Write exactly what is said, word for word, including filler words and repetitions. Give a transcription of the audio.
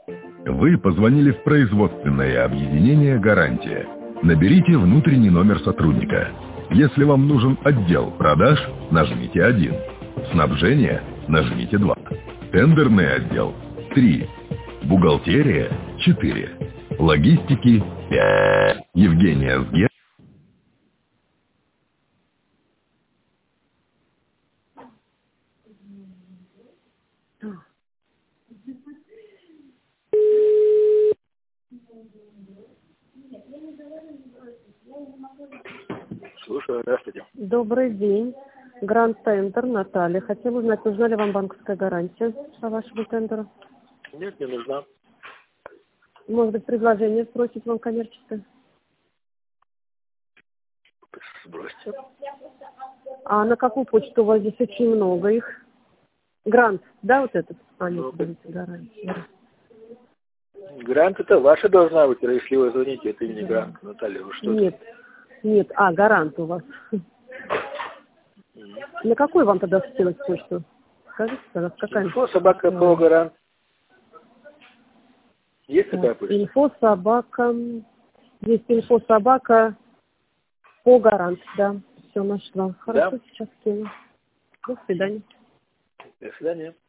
Вы позвонили в производственное объединение «Гарантия». Наберите внутренний номер сотрудника. Если вам нужен отдел продаж, нажмите один. Снабжение – нажмите два. Тендерный отдел – три. Бухгалтерия – четыре. Логистики – пять. Евгения Сге. Слушаю, здравствуйте. Добрый день. Гранд Тендер, Наталья. Хотела узнать, нужна ли вам банковская гарантия по вашему тендеру? Нет, не нужна. Может быть, предложение сбросить вам коммерческое? Сбросьте. А на какую почту у вас здесь очень много их? Грант, да, вот этот? А, нет, Ну, подождите, гарантия. Грант это ваша должна быть, если вы звоните, это не грант, Наталья, вы что? Нет, нет, а, гарант у вас. На какую вам тогда скинуть почту? Скажите, пожалуйста, какая? Инфо собака по гарант. Есть такая почта? Инфо собака. Есть инфо собака по гарант, да. Все нашла. Хорошо, Да. сейчас скину. До свидания. До свидания.